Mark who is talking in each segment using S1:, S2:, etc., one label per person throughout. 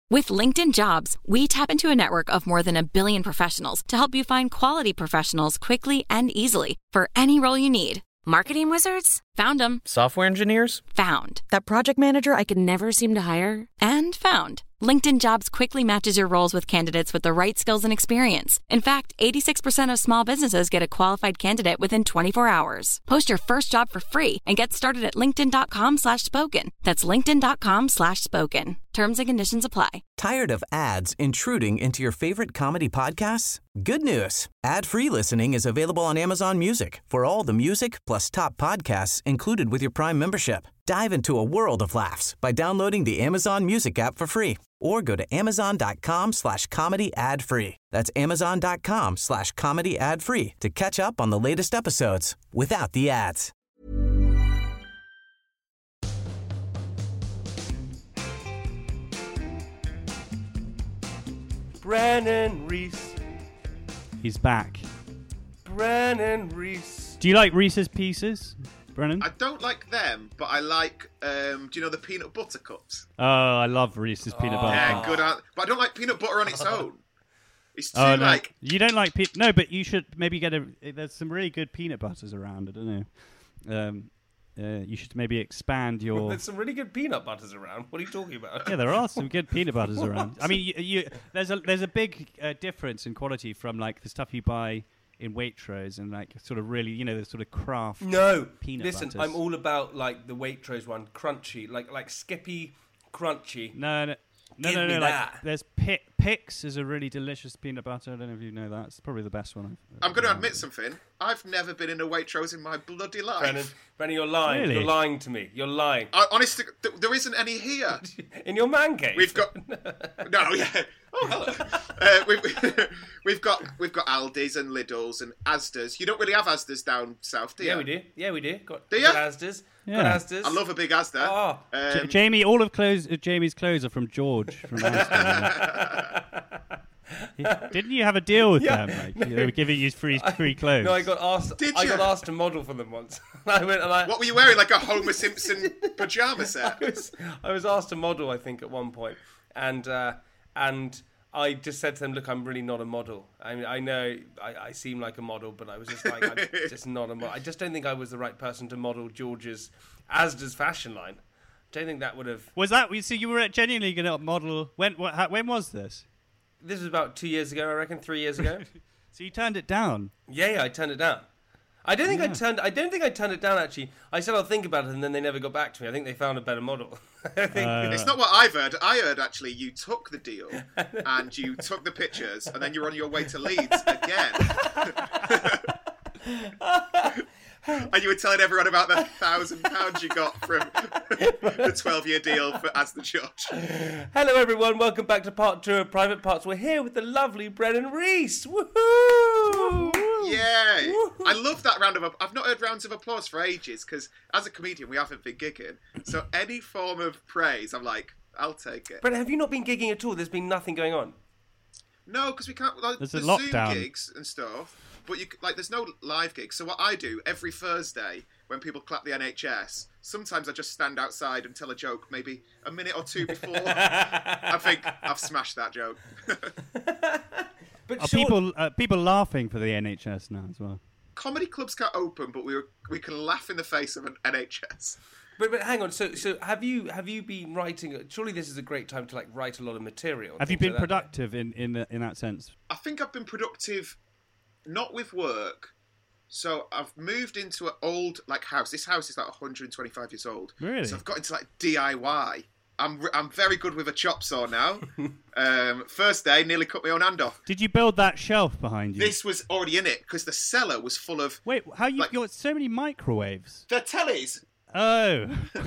S1: With LinkedIn Jobs, we tap into a network of more than 1 billion professionals to help you find quality professionals quickly and easily for any role you need. Marketing wizards? Found them.
S2: Software engineers?
S1: Found. That project manager I could never seem to hire? And found. LinkedIn Jobs quickly matches your roles with candidates with the right skills and experience. In fact, 86% of small businesses get a qualified candidate within 24 hours. Post your first job for free and get started at linkedin.com/spoken. That's linkedin.com/spoken. Terms and conditions apply.
S3: Tired of ads intruding into your favorite comedy podcasts? Good news. Ad-free listening is available on Amazon Music for all the music plus top podcasts included with your Prime membership. Dive into a world of laughs by downloading the Amazon Music app for free or go to amazon.com/comedy ad-free. That's amazon.com/comedy ad-free to catch up on the latest episodes without the ads.
S4: Brennan Reese.
S5: He's back.
S4: Brennan Reese.
S5: Do you like Reese's Pieces, Brennan?
S6: I don't like them, but I like, do you know the peanut butter cups?
S5: Oh, I love Reese's peanut butter.
S6: Yeah, good. But I don't like peanut butter on its own. It's too
S5: No.
S6: like...
S5: You don't like peanut... No, but you should maybe get a... There's some really good peanut butters around, I don't know. You should maybe expand your...
S4: There's some really good peanut butters around. What are you talking about?
S5: Yeah, there are some good peanut butters around. I mean, there's a big difference in quality from like the stuff you buy in Waitrose and like sort of really, the sort of craft peanut
S4: listen,
S5: butters.
S4: I'm all about like the Waitrose one, crunchy, like Skippy crunchy.
S5: No.
S4: Give me
S5: Like,
S4: that.
S5: there's Pix is a really delicious peanut butter. I don't know if you know that. It's probably the best one.
S6: I'm going to admit something. I've never been in a Waitrose in my bloody life.
S4: Brennan, you're lying.
S5: Really?
S4: You're lying to me. You're lying.
S6: Honestly, there isn't any here.
S4: In your man cave?
S6: We've got... No, yeah. Oh, hello. We've got Aldi's and Lidl's and Asda's. You don't really have Asda's down south, do you?
S4: Yeah, we do. Got
S6: Do you?
S4: Asda's.
S5: Yeah.
S4: Got Asda's.
S6: I love a big Asda.
S4: Oh.
S5: Jamie, all of Jamie's clothes are from George from Amsterdam. Didn't you have a deal with them? Like, they were giving you free clothes.
S4: No, I got asked.
S6: Did
S4: I
S6: you?
S4: got asked to model for them once. I went and
S6: What were you wearing? Like a Homer Simpson pajama set?
S4: I was asked to model, I think, at one point, and I just said to them, "Look, I'm really not a model. I know I seem like a model, but I was just like, I'm just not a model. I just don't think I was the right person to model George's Asda's fashion line. Don't think that would have.
S5: Was that? So you were genuinely going to model? When was this?
S4: This was about 2 years ago, I reckon, 3 years ago.
S5: So you turned it down?
S4: Yeah, I turned it down. I don't think I turned it down. Actually, I said I'll think about it, and then they never got back to me. I think they found a better model. I think
S6: It's not what I've heard. I heard actually you took the deal and you took the pictures, and then you're on your way to Leeds again. And you were telling everyone about the £1,000 you got from the 12-year deal as the judge.
S4: Hello, everyone. Welcome back to part 2 of Private Parts. We're here with the lovely Brennan Reese. Woohoo!
S6: Yeah, I love that round of applause. I've not heard rounds of applause for ages because as a comedian we haven't been gigging. So any form of praise, I'm like, I'll take it.
S4: Brennan, have you not been gigging at all? There's been nothing going on.
S6: No, because we can't. Like,
S5: There's
S6: the
S5: a lockdown.
S6: Zoom gigs and stuff, but there's no live gigs. So what I do every Thursday when people clap the NHS, sometimes I just stand outside and tell a joke, maybe a minute or two before. I think I've smashed that joke.
S4: But
S5: Are people laughing for the NHS now as well?
S6: Comedy clubs can't open, but we can laugh in the face of an NHS.
S4: But hang on. So have you been writing? Surely this is a great time to like write a lot of material.
S5: Have you been productive in that sense?
S6: I think I've been productive, not with work. So I've moved into an old house. This house is like 125 years old.
S5: Really?
S6: So I've got into DIY. I'm very good with a chop saw now. First day, nearly cut my own hand off.
S5: Did you build that shelf behind you?
S6: This was already in it because the cellar was full of.
S5: Wait, how you got so many microwaves?
S6: They're tellies.
S5: Oh.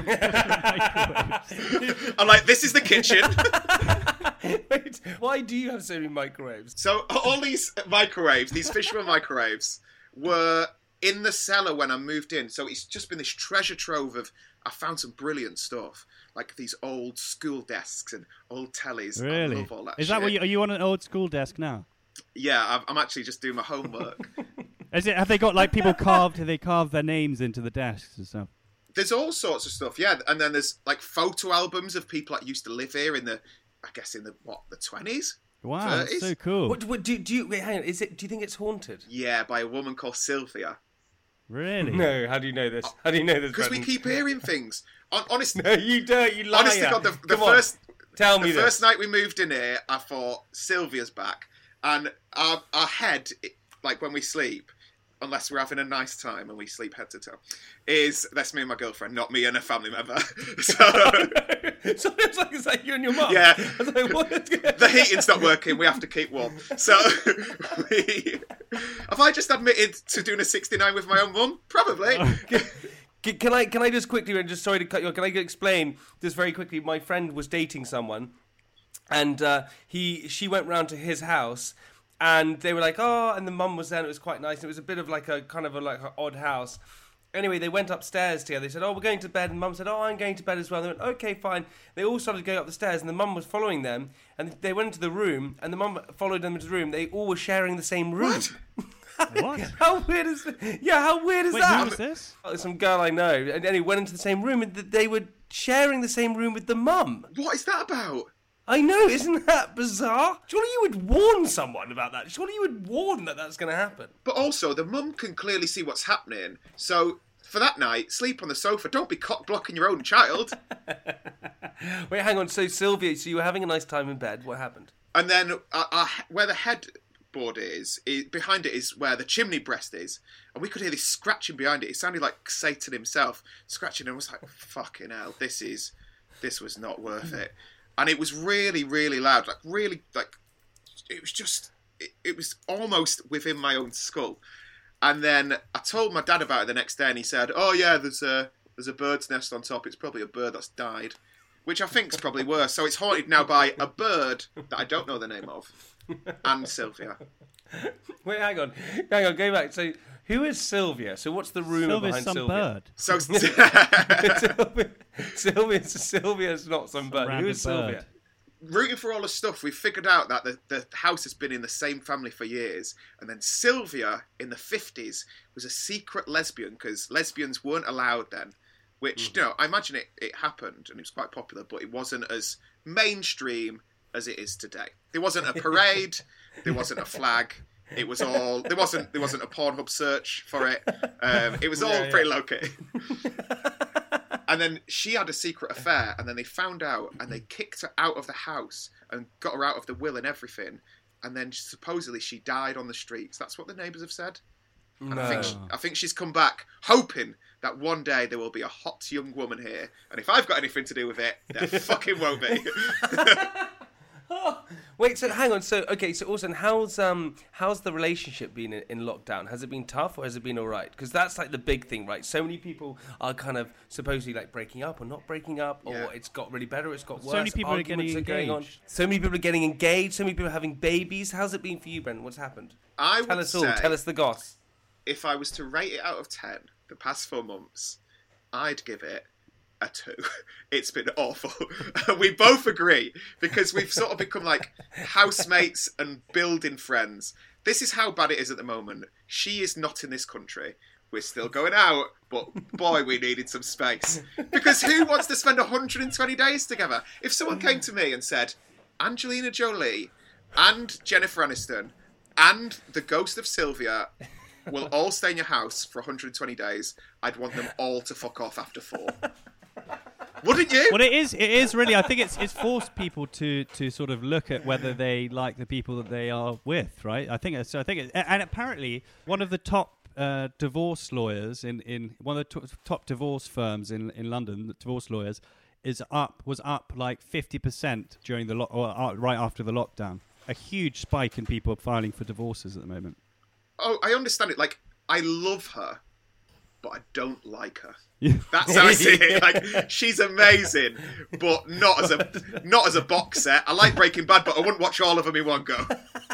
S6: I'm like, this is the kitchen.
S4: Wait, why do you have so many microwaves?
S6: So all these microwaves, these Fisherman microwaves, were in the cellar when I moved in. So it's just been this treasure trove of. I found some brilliant stuff, like these old school desks and old tellies.
S5: Really?
S6: I love all that.
S5: Is that what are you on an old school desk now?
S6: Yeah, I'm actually just doing my homework.
S5: Have they got like people carved? Have they carved their names into the desks and stuff?
S6: There's all sorts of stuff, yeah. And then there's like photo albums of people that used to live here in the I guess in the 20s.
S5: Wow,
S6: 30s?
S5: so cool.
S4: What do you wait? Hang on. Do you think it's haunted?
S6: Yeah, by a woman called Sylvia.
S5: Really?
S4: No. How do you know this? How do you know this?
S6: Because we keep hearing things. Honestly,
S4: No, you don't. You liar.
S6: honestly, God, the
S4: Come on,
S6: first
S4: tell
S6: the
S4: me
S6: first
S4: this.
S6: night we moved in here, I thought Sylvia's back, and our head, like when we sleep, unless we're having a nice time and we sleep head to toe, that's me and my girlfriend, not me and a family member.
S4: So it's like you and your mum.
S6: Yeah.
S4: I was like, what?
S6: The heating's not working. We have to keep warm. So, have I just admitted to doing a 69 with my own mum? Probably.
S4: Can I just quickly, and just sorry to cut you off, can I explain just very quickly? My friend was dating someone, and she went round to his house, and they were like, oh, and the mum was there, and it was quite nice. It was a bit of like a kind of like an odd house. Anyway, they went upstairs together. They said, oh, we're going to bed. And mum said, oh, I'm going to bed as well. And they went, okay, fine. They all started going up the stairs, and the mum was following them. And they went into the room, and the mum followed them into the room. They all were sharing the same room.
S5: What?
S4: How weird is that? Yeah, how weird is
S5: Wait,
S4: that?
S5: who was this?
S4: Oh, some girl I know. And anyway, went into the same room, and they were sharing the same room with the mum.
S6: What is that about?
S4: I know, isn't that bizarre? Surely you would warn someone about that. Surely you would warn that that's going to happen.
S6: But also, the mum can clearly see what's happening. So, for that night, sleep on the sofa. Don't be cock-blocking your own child.
S4: Wait, hang on. So, Sylvia, you were having a nice time in bed. What happened?
S6: And then, where the headboard is, behind it is where the chimney breast is. And we could hear this scratching behind it. It sounded like Satan himself scratching. And I was like, fucking hell, this was not worth it. And it was really, really loud. Like, really, like, it was just, it was almost within my own skull. And then I told my dad about it the next day, and he said, oh, yeah, there's a bird's nest on top. It's probably a bird that's died, which I think is probably worse. So it's haunted now by a bird that I don't know the name of, and Sylvia.
S4: Wait, hang on, go back. So, who is Sylvia? So, what's the rumour behind
S5: some
S4: Sylvia?
S5: bird.
S6: So
S4: Sylvia's not some bird. Who is Sylvia?
S5: Bird.
S6: Rooting for all the stuff, we figured out that the house has been in the same family for years. And then Sylvia, in the 50s, was a secret lesbian, because lesbians weren't allowed then. Which, you know, I imagine it happened, and it was quite popular, but it wasn't as mainstream as it is today. There wasn't a parade, there wasn't a flag. It was all there wasn't a Pornhub search for it. It was all pretty low key. And then she had a secret affair, and then they found out, and they kicked her out of the house and got her out of the will and everything. And then supposedly she died on the streets. That's what the neighbours have said. And
S4: No.
S6: I think she's come back hoping that one day there will be a hot young woman here, and if I've got anything to do with it, there fucking won't be.
S4: Wait, so hang on. So Orson, how's the relationship been in lockdown? Has it been tough, or has it been all right? Because that's like the big thing, right? So many people are kind of supposedly like breaking up or not breaking up, or it's got really better, it's got worse.
S5: So many people are getting
S4: going on.
S5: engaged.
S4: So many people are getting engaged. So many people are having babies. How's it been for you, Brendan? What's happened?
S6: I
S4: Tell
S6: would
S4: us all.
S6: say,
S4: Tell us the goss.
S6: if I was to rate it out of 10, the past 4 months, I'd give it a 2. It's been awful. We both agree, because we've sort of become like housemates and building friends. This is how bad it is at the moment. She is not in this country. We're still going out, but boy, we needed some space. Because who wants to spend 120 days together? If someone came to me and said, Angelina Jolie and Jennifer Aniston and the ghost of Sylvia will all stay in your house for 120 days, I'd want them all to fuck off after 4. Wouldn't you?
S5: Well, it is really. I think it's forced people to sort of look at whether they like the people that they are with, right? I think so. And apparently one of the top divorce lawyers in one of the top divorce firms in London, the divorce lawyers, was up like 50% during the right after the lockdown. A huge spike in people filing for divorces at the moment.
S6: Oh, I understand it. Like, I love her, but I don't like her.
S5: Yeah.
S6: That's how I see it. Like, she's amazing, but not as a box set. I like Breaking Bad, but I wouldn't watch all of them in one go.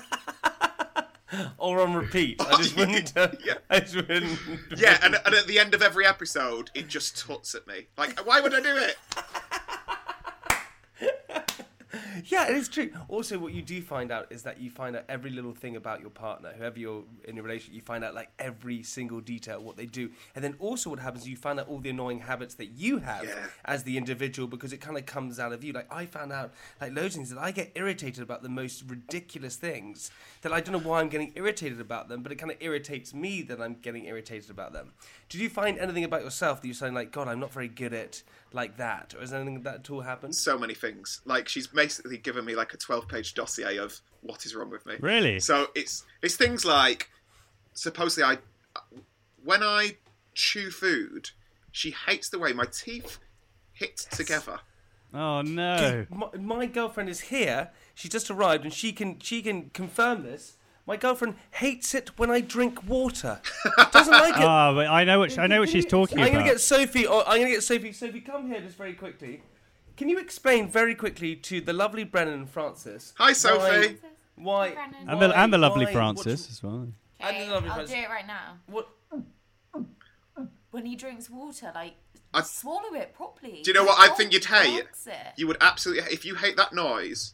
S4: Or on repeat. I just wouldn't. I just wouldn't.
S6: Yeah, and at the end of every episode, it just tuts at me. Like, why would I do it?
S4: Yeah, it is true. Also, what you do find out is that you find out every little thing about your partner, whoever you're in a relationship. You find out like every single detail, what they do, and then also what happens. You find out all the annoying habits that you have as the individual, because it kind of comes out of you. Like I found out like loads of things that I get irritated about, the most ridiculous things that I don't know why I'm getting irritated about them, but it kind of irritates me that I'm getting irritated about them. Did you find anything about yourself that you're saying like, God, I'm not very good at like that, or has anything that at all happened?
S6: So many things. Like she's basically given me like a 12-page dossier of what is wrong with me.
S5: Really?
S6: So it's things like, supposedly when I chew food, she hates the way my teeth hit together.
S5: Oh no!
S4: My girlfriend is here. She just arrived, and she can confirm this. My girlfriend hates it when I drink water. Doesn't like it.
S5: Oh, but I know what she's talking about.
S4: I'm gonna get Sophie. Sophie, come here just very quickly. Can you explain very quickly to the lovely Brennan and Francis?
S6: Hi, Sophie.
S4: Why?
S5: And the lovely Francis as well.
S2: Okay,
S4: I'll
S2: do it right now.
S4: What?
S2: When he drinks water, like, swallow it properly.
S6: Do you know what I think you'd hate? You would absolutely. If you hate that noise.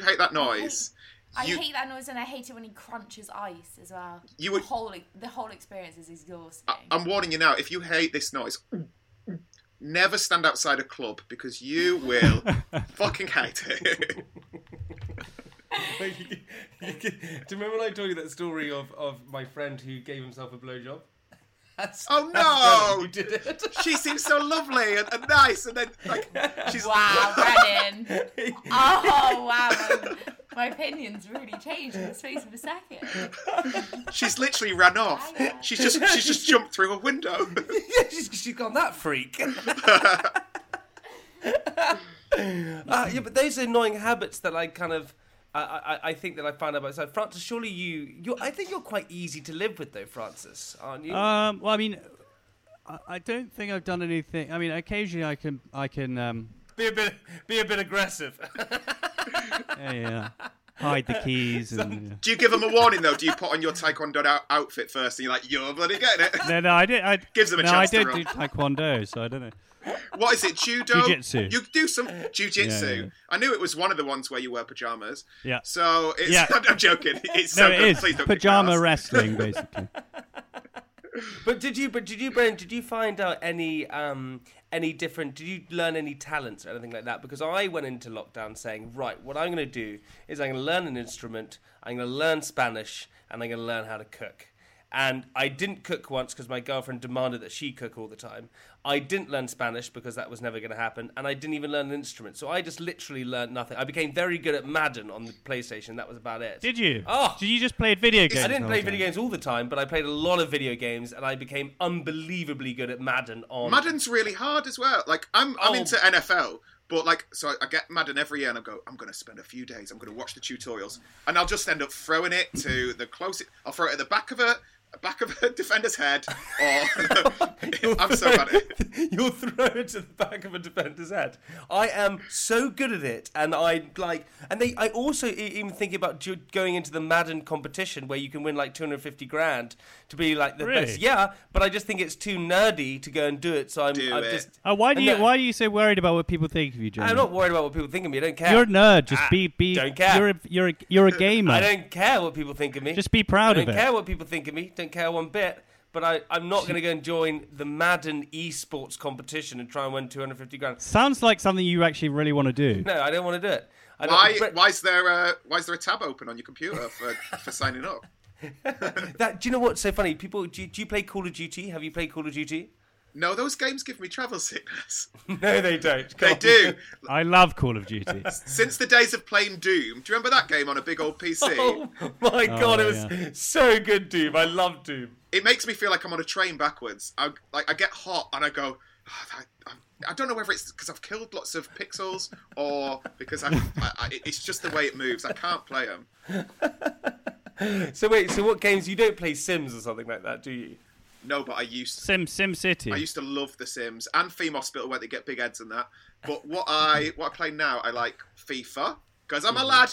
S2: I hate that noise, and I hate it when he crunches ice as well. The whole experience is exhausting.
S6: I'm warning you now. If you hate this noise, never stand outside a club, because you will fucking hate it.
S4: Do you remember when I told you that story of my friend who gave himself a blowjob?
S6: Oh no!
S4: You did it.
S6: She seems so lovely and nice, and then like she's
S2: wow, Brennan. Oh wow, my opinion's really changed in the space of a second.
S6: She's literally ran off. She's just jumped through a window.
S4: Yeah, she's gone that freak. Yeah, but those are annoying habits that I kind of. I think that I found out about myself. Francis, surely I think you're quite easy to live with, though, Francis, aren't you?
S5: Well, I mean, I don't think I've done anything. I mean, occasionally I can
S4: be a bit aggressive.
S5: yeah. Hide the keys and.
S6: Do you give them a warning though? Do you put on your taekwondo outfit first, and you're like, "You're bloody getting it"?
S5: No, I did.
S6: Gives them a chance.
S5: I don't do taekwondo, so I don't know.
S6: What is it? Judo?
S5: Jiu-jitsu.
S6: You do some jiu-jitsu.
S5: Yeah.
S6: I knew it was one of the ones where you wear pajamas.
S5: Yeah.
S6: So it's.
S5: Yeah.
S6: I'm joking. It's
S5: no,
S6: so
S5: it
S6: good.
S5: is
S6: Please don't
S5: pajama wrestling, basically.
S4: But did you, Brennan? Did you find out any different? Did you learn any talents or anything like that? Because I went into lockdown saying, right, what I'm going to do is I'm going to learn an instrument, I'm going to learn Spanish, and I'm going to learn how to cook. And I didn't cook once because my girlfriend demanded that she cook all the time. I didn't learn Spanish because that was never going to happen. And I didn't even learn an instrument. So I just literally learned nothing. I became very good at Madden on the PlayStation. That was about it.
S5: Did you?
S4: Oh.
S5: Did you just play video games?
S4: I didn't play video games all the time, but I played a lot of video games, and I became unbelievably good at Madden on...
S6: Madden's really hard as well. Like, I'm into NFL, but like, so I get Madden every year, and I go, I'm going to spend a few days, I'm going to watch the tutorials, and I'll just end up throwing it to the closest... I'll throw it at the back of a defender's head, or I'm so bad at it.
S4: You'll throw it to the back of a defender's head. I am so good at it, and I also even think about going into the Madden competition where you can win like 250 grand to be like the best. Yeah, but I just think it's too nerdy to go and do it. So I'm just.
S5: Why are you so worried about what people think of you, Jamie?
S4: I'm not worried about what people think of me. I don't care.
S5: You're a nerd. Just be.
S4: Don't care.
S5: You're a gamer.
S4: I don't care what people think of me.
S5: Just be proud of it.
S4: I don't care what people think of me. Don't care one bit. But I'm not going to go and join the Madden esports competition and try and win 250 grand.
S5: Sounds like something you actually really want to do.
S4: No, I don't want to do it.
S6: Why is there a tab open on your computer for signing up?
S4: Do you know what's so funny? People, do you play Call of Duty? Have you played Call of Duty?
S6: No, those games give me travel sickness.
S4: No, they don't.
S6: They do.
S5: I love Call of Duty.
S6: Since the days of playing Doom, do you remember that game on a big old PC?
S4: Oh my God, it was so good, Doom. I love Doom.
S6: It makes me feel like I'm on a train backwards. I get hot and I go, I don't know whether it's because I've killed lots of pixels or because it's just the way it moves. I can't play them.
S4: So what games? You don't play Sims or something like that, do you?
S6: No, but I used to.
S5: Sim City.
S6: I used to love The Sims and Theme Hospital where they get big heads and that. But what I play now, I like FIFA because I'm a lad.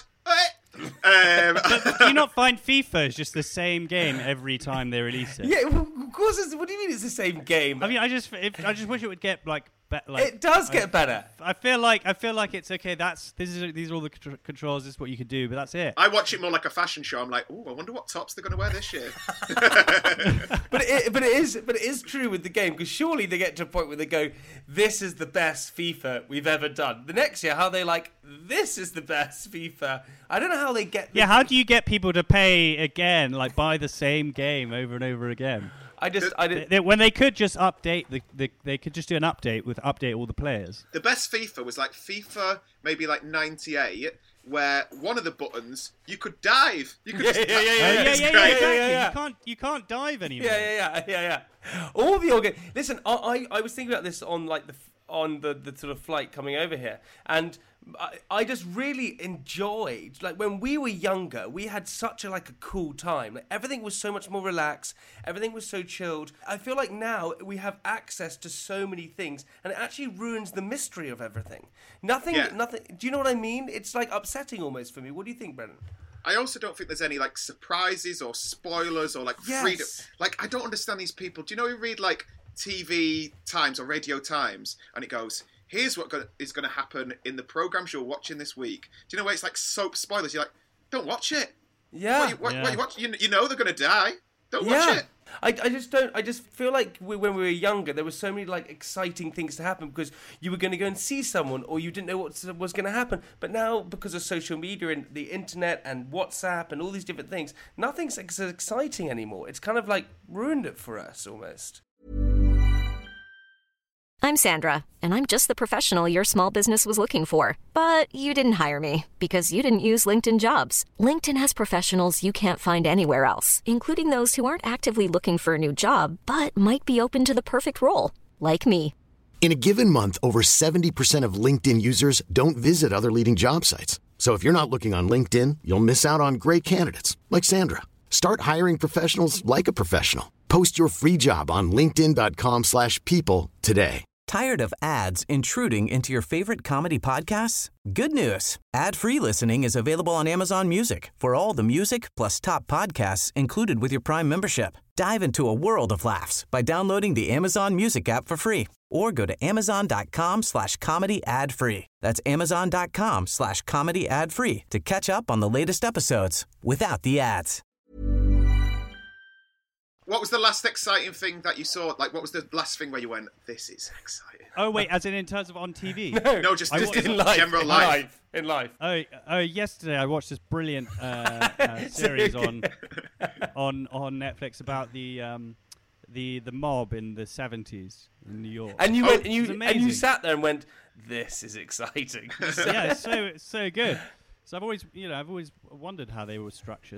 S5: Do you not find FIFA is just the same game every time they release it?
S4: Yeah, of course. What do you mean it's the same game?
S5: I mean, I just wish it would get like It
S4: does get better.
S5: I feel like it's okay. These are all the controls. This is what you can do, but that's it.
S6: I watch it more like a fashion show. I'm like, I wonder what tops they're going to wear this year.
S4: but it is true with the game, because surely they get to a point where they go, "This is the best FIFA we've ever done." The next year, how they like, "This is the best FIFA." I don't know how they get.
S5: How do you get people to pay again, like buy the same game over and over again? When they could just update they could just do an update update all the players.
S6: The best FIFA was like FIFA maybe like 98, where one of the buttons you could dive. You could
S5: exactly. You can't dive anymore.
S4: Yeah. All the old Listen, I was thinking about this on like the sort of flight coming over here, and I just really enjoyed, like, when we were younger, we had such a cool time. Like, everything was so much more relaxed, everything was so chilled. I feel like now we have access to so many things, and it actually ruins the mystery of everything. Nothing. Do you know what I mean? It's like upsetting almost for me. What do you think, Brendan?
S6: I also don't think there's any like surprises or spoilers or freedom. Like, I don't understand these people. Do you know, you read like TV Times or Radio Times, and it goes, "Here's what is going to happen in the programs you're watching this week." Do you know where it's like soap spoilers? You're like, don't watch it.
S4: Yeah.
S6: What you watch? You know they're going to die. Don't watch it.
S4: I just don't. I just feel like when we were younger, there were so many like exciting things to happen because you were going to go and see someone, or you didn't know what was going to happen. But now, because of social media and the internet and WhatsApp and all these different things, nothing's as exciting anymore. It's kind of like ruined it for us almost.
S7: I'm Sandra, and I'm just the professional your small business was looking for. But you didn't hire me because you didn't use LinkedIn Jobs. LinkedIn has professionals you can't find anywhere else, including those who aren't actively looking for a new job, but might be open to the perfect role, like me.
S8: In a given month, over 70% of LinkedIn users don't visit other leading job sites. So if you're not looking on LinkedIn, you'll miss out on great candidates, like Sandra. Start hiring professionals like a professional. Post your free job on linkedin.com/people today.
S3: Tired of ads intruding into your favorite comedy podcasts? Good news. Ad-free listening is available on Amazon Music for all the music plus top podcasts included with your Prime membership. Dive into a world of laughs by downloading the Amazon Music app for free or go to amazon.com/comedy ad-free. That's amazon.com/comedy ad-free to catch up on the latest episodes without the ads.
S6: What was the last exciting thing that you saw? Like, what was the last thing where you went, "This is exciting"?
S5: Oh, wait, as in terms of on TV?
S6: No, just in life. General life.
S4: In life.
S5: Oh, yesterday I watched this brilliant series on Netflix about the mob in the 70s in New York.
S4: And you went, and you sat there and went, "This is exciting."
S5: Yeah, it's so good. So I've always wondered how they were structured.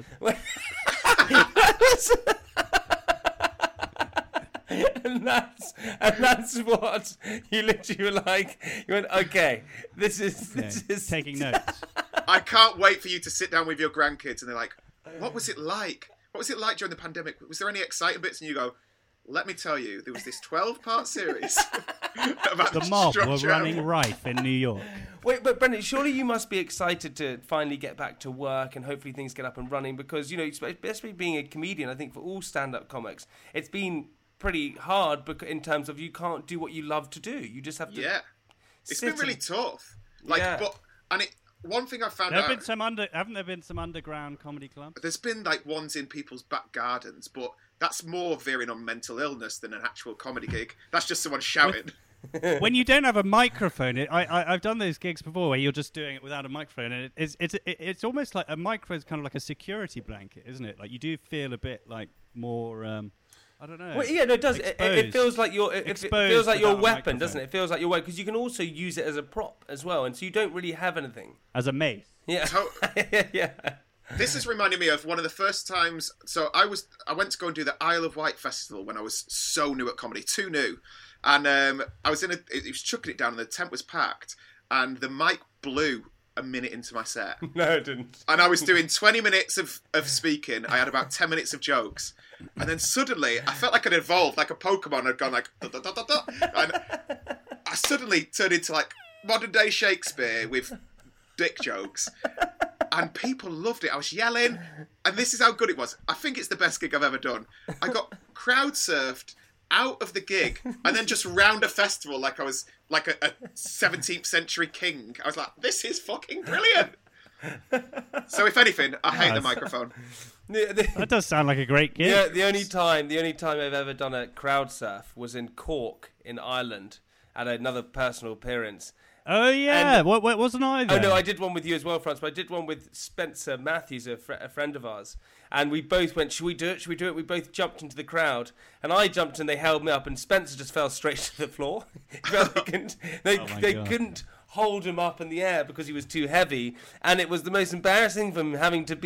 S4: And that's what you literally were like. You went, okay, this is
S5: taking notes.
S6: I can't wait for you to sit down with your grandkids and they're like, "What was it like? What was it like during the pandemic? Was there any exciting bits?" And you go, "Let me tell you, there was this 12-part series about
S5: the mob were running rife in New York."
S4: Wait, but Brendan, surely you must be excited to finally get back to work and hopefully things get up and running because, especially being a comedian, I think for all stand-up comics, it's been pretty hard in terms of you can't do what you love to do. You just have to.
S6: Yeah, it's been really tough. One thing I found out.
S5: Haven't there been some underground comedy clubs?
S6: There's been like ones in people's back gardens, but that's more veering on mental illness than an actual comedy gig. That's just someone shouting.
S5: When you don't have a microphone, I've done those gigs before where you're just doing it without a microphone, and it's almost like a microphone is kind of like a security blanket, isn't it? Like you do feel a bit like more. I don't know.
S4: Well, yeah, no, it does. It feels like it feels like your weapon, doesn't it? It feels like your weapon because you can also use it as a prop as well, and so you don't really have anything
S5: as a mace.
S4: Yeah,
S6: yeah. This is reminding me of one of the first times. So I went to go and do the Isle of Wight festival when I was so new at comedy, too new, and I was it was chucking it down, and the tent was packed, and the mic blew a minute into my set.
S4: No, it didn't.
S6: And I was doing 20 minutes of speaking. I had about 10 minutes of jokes. And then suddenly, I felt like I'd evolved, like a Pokemon. I'd gone like, da, da, da, da, da. And I suddenly turned into like modern day Shakespeare with dick jokes. And people loved it. I was yelling. And this is how good it was. I think it's the best gig I've ever done. I got crowd surfed out of the gig and then just round a festival like I was like a 17th century king. I was like, this is fucking brilliant. So if anything, I hate the microphone.
S5: That does sound like a great gig.
S4: Yeah, the only time I've ever done a crowd surf was in Cork in Ireland at another personal appearance.
S5: Oh yeah, what wasn't I there?
S4: Oh no, I did one with you as well, France. But I did one with Spencer Matthews, a friend of ours, and we both went, "Should we do it? Should we do it?" We both jumped into the crowd, and I jumped and they held me up, and Spencer just fell straight to the floor. They couldn't hold him up in the air because he was too heavy, and it was the most embarrassing for him having to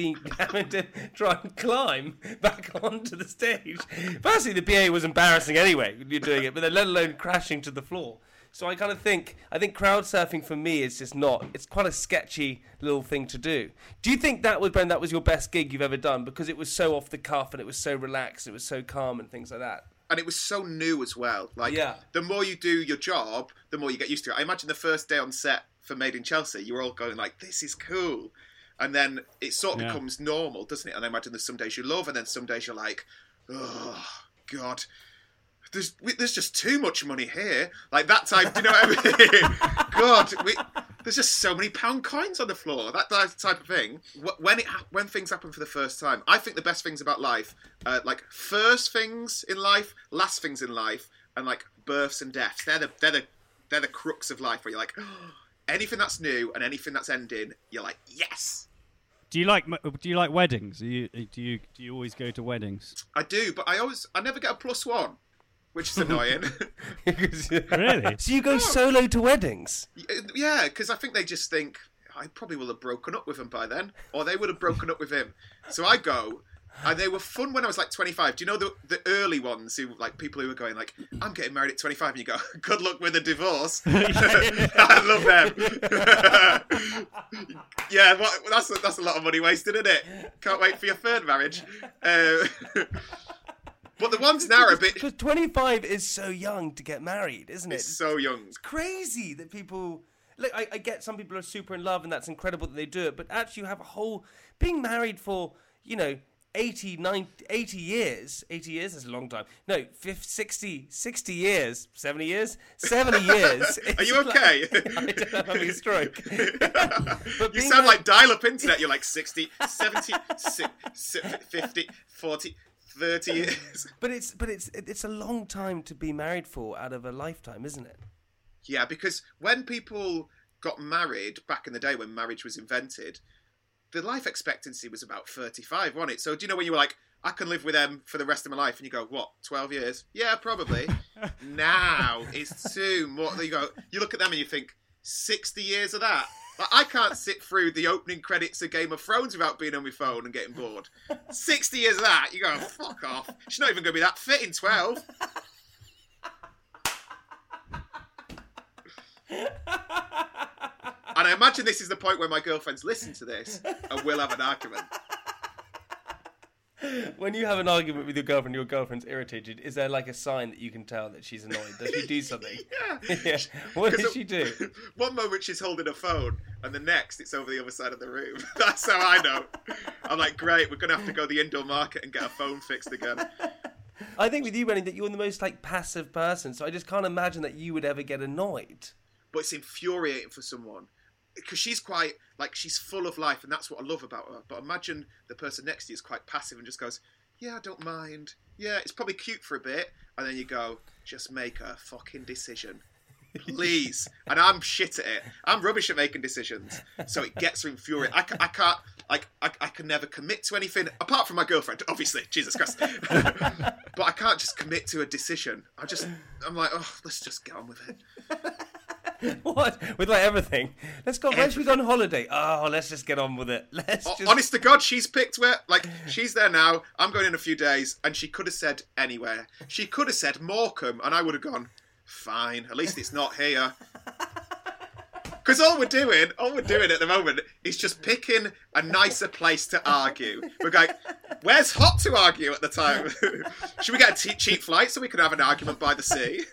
S4: try and climb back onto the stage. Firstly, the BA was embarrassing anyway, you're doing it, but then let alone crashing to the floor. So I think crowd surfing for me is just not. It's quite a sketchy little thing to do. Do you think that was your best gig you've ever done because it was so off the cuff and it was so relaxed, it was so calm and things like that?
S6: And it was so new as well. Like, the more you do your job, the more you get used to it. I imagine the first day on set for Made in Chelsea, you were all going like, "This is cool," and then it sort of becomes normal, doesn't it? And I imagine there's some days you love, and then some days you're like, "Oh God." There's just too much money here. Like that time, do you know what I mean? God, there's just so many pound coins on the floor. That type of thing. When things happen for the first time, I think the best things about life, like first things in life, last things in life, and like births and deaths. They're the crux of life. Where you're like, anything that's new and anything that's ending, you're like, yes.
S5: Do you like weddings? Do you always go to weddings?
S6: I do, but I never get a +1. Which is annoying.
S5: Really?
S4: So you go solo to weddings?
S6: Yeah, because I think they just think, I probably will have broken up with him by then. Or they would have broken up with him. So I go, and they were fun when I was like 25. Do you know the early ones, who like people who were going like, I'm getting married at 25, and you go, good luck with a divorce. I love them. Yeah, that's a lot of money wasted, isn't it? Can't wait for your third marriage. But the ones now are a bit...
S4: Because 25 is so young to get married, isn't it?
S6: It's so young.
S4: It's crazy that people... Look, I get some people are super in love and that's incredible that they do it, but actually you have a whole... Being married for, 80 years... 80 years is a long time. No, 60 years... 70 years? 70 years.
S6: Are you okay?
S4: I don't know, I'm having a stroke.
S6: You sound like dial-up internet. You're like 60, 70, 50, 40... 30 years.
S4: But it's a long time to be married for out of a lifetime, isn't it?
S6: Yeah, because when people got married back in the day when marriage was invented, the life expectancy was about 35, wasn't it? So do you know when you were like, I can live with them for the rest of my life, and you go, what, 12 years? Yeah, probably. Now it's too much. You look at them and you think, 60 years of that? Like, I can't sit through the opening credits of Game of Thrones without being on my phone and getting bored. 60 years of that, you go, fuck off. She's not even going to be that fit in 12. And I imagine this is the point where my girlfriends listen to this and we'll have an argument.
S4: When you have an argument with your girlfriend's irritated, is there like a sign that you can tell that she's annoyed? Does she do something?
S6: Yeah.
S4: What does she do?
S6: One moment she's holding a phone, and the next it's over the other side of the room. That's how I know. I'm like, great, we're going to have to go to the indoor market and get a phone fixed again.
S4: I think with you, Benny, that you're the most like passive person, so I just can't imagine that you would ever get annoyed.
S6: But it's infuriating for someone. Because she's quite, like, she's full of life, and that's what I love about her. But imagine the person next to you is quite passive and just goes, yeah, I don't mind. Yeah, it's probably cute for a bit. And then you go, just make a fucking decision. Please. And I'm shit at it. I'm rubbish at making decisions. So it gets her infuriated. I can't, like, I can never commit to anything, apart from my girlfriend, obviously. Jesus Christ. But I can't just commit to a decision. I'm like, oh, let's just get on with it.
S4: What? With like everything? Let's go. Where should we go on holiday? Oh, let's just get on with it.
S6: Honest to God, she's picked where, like, she's there now. I'm going in a few days, and she could have said anywhere. She could have said Morecambe, and I would have gone, fine. At least it's not here. Because all we're doing at the moment is just picking a nicer place to argue. We're going, where's hot to argue at the time? Should we get a cheap flight so we can have an argument by the sea?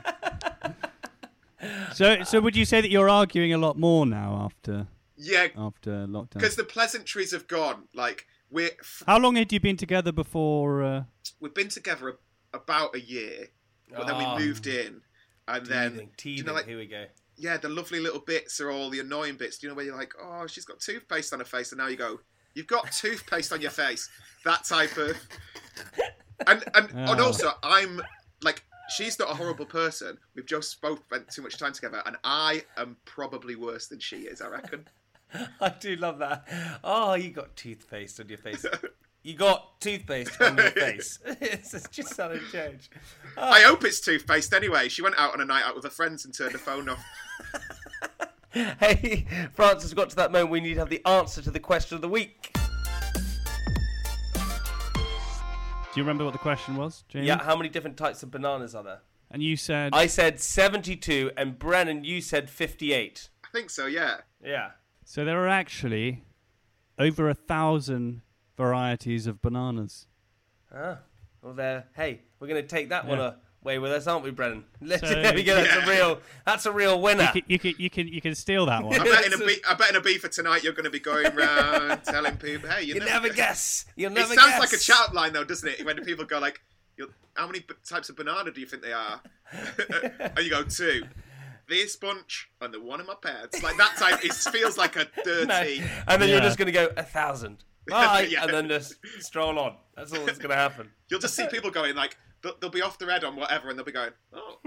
S5: So would you say that you're arguing a lot more now after lockdown?
S6: Because the pleasantries have gone. Like,
S5: how long had you been together before?
S6: We've been together about a year, but then we moved in, And then
S4: teething. Here we go.
S6: Yeah, the lovely little bits are all the annoying bits. Do you know where you're like, oh, she's got toothpaste on her face, and now you go, you've got toothpaste on your face. That type of. And also, I'm like, she's not a horrible person. We've just both spent too much time together, and I am probably worse than she is, I reckon.
S4: I do love that. Oh, you got toothpaste on your face. You got toothpaste on your face. It's just sudden change. Oh.
S6: I hope it's toothpaste anyway. She went out on a night out with her friends and turned her phone off.
S4: Hey, Francis, got to that moment we need to have the answer to the question of the week.
S5: Do you remember what the question was, Jamie?
S4: Yeah, how many different types of bananas are there?
S5: And you said...
S4: I said 72, and Brennan, you said 58.
S6: I think so, yeah.
S4: Yeah.
S5: So there are actually over 1,000 varieties of bananas.
S4: Ah, well, hey, we're going to take that one away with us, aren't we, Brennan?
S5: There
S4: we go. That's a real winner.
S5: You can steal that one.
S6: I bet in a beat for tonight you're going to be going around telling people, hey, you never guess.
S4: You'll never
S6: guess. It sounds
S4: guess.
S6: like a chat line though, doesn't it? When people go like, how many types of banana do you think they are? And you go 2. This bunch and the one in my pants. Like that type, it feels like a dirty.
S4: No. And then you're just going to go 1,000. Right, and then just stroll on. That's all that's going to happen.
S6: You'll just see people going like, they'll be off the red on whatever, and they'll be going, oh.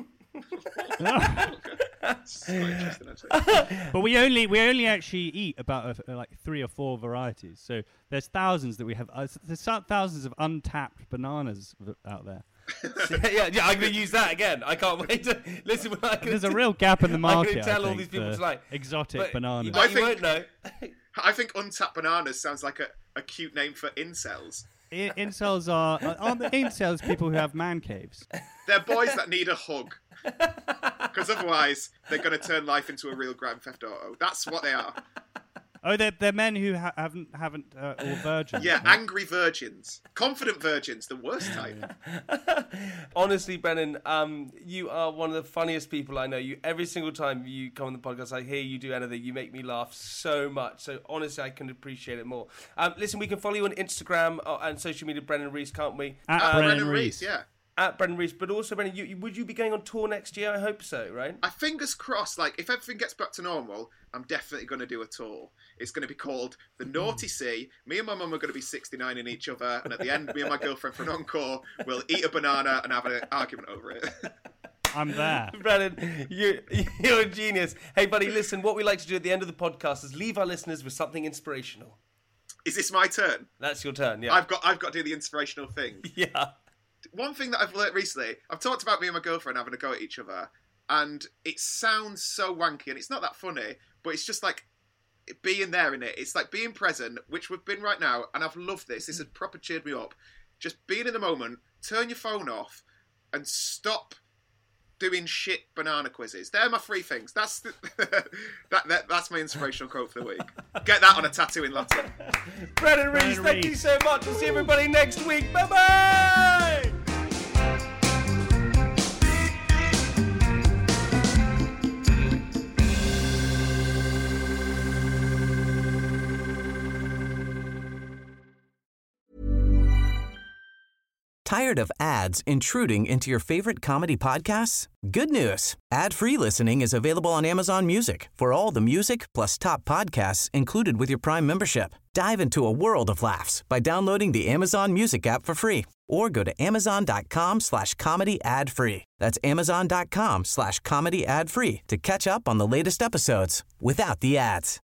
S6: It's quite interesting, actually.
S5: But we only actually eat about like 3 or 4 varieties. So there's thousands that we have. There's thousands of untapped bananas out there.
S4: yeah, I'm going to use that again. I can't wait to listen.
S5: There's a real gap in the market.
S4: I'm going to tell all these people tonight.
S5: Exotic bananas.
S4: You won't know.
S6: I think untapped bananas sounds like a cute name for incels.
S5: Incels aren't the incels people who have man caves?
S6: They're boys that need a hug. Because otherwise, they're going to turn life into a real Grand Theft Auto. That's what they are.
S5: Oh, they're men who haven't or virgins.
S6: Yeah, right? Angry virgins. Confident virgins, the worst type.
S4: Honestly, Brennan, you are one of the funniest people I know. You every single time you come on the podcast, I hear you do anything, you make me laugh so much. So honestly, I can appreciate it more. Listen, we can follow you on Instagram and social media, Brennan Rees, can't we?
S5: At Brennan Rees,
S6: yeah.
S4: At Brennan Rees, but also, Brennan, would you be going on tour next year? I hope so, right?
S6: Fingers crossed. Like, if everything gets back to normal, I'm definitely going to do a tour. It's going to be called The Naughty Sea. Me and my mum are going to be 69 in each other, and at the end, me and my girlfriend for an encore will eat a banana and have an argument over it.
S5: I'm there.
S4: Brennan, you're a genius. Hey, buddy, listen, what we like to do at the end of the podcast is leave our listeners with something inspirational.
S6: Is this my turn?
S4: That's your turn, yeah.
S6: I've got to do the inspirational thing.
S4: Yeah.
S6: One thing that I've learnt recently, I've talked about me and my girlfriend having a go at each other, and it sounds so wanky, and it's not that funny, but it's just like being there in it. It's like being present, which we've been right now, and I've loved this. This has proper cheered me up. Just being in the moment, turn your phone off, and stop doing shit banana quizzes. They're my 3 things. That's that's my inspirational quote for the week. Get that on a tattoo in Latin.
S4: Brennan Rees, thank you so much. We'll see everybody next week. Bye-bye!
S3: Tired of ads intruding into your favorite comedy podcasts? Good news. Ad-free listening is available on Amazon Music for all the music plus top podcasts included with your Prime membership. Dive into a world of laughs by downloading the Amazon Music app for free or go to amazon.com/comedy ad-free. That's amazon.com/comedy ad-free to catch up on the latest episodes without the ads.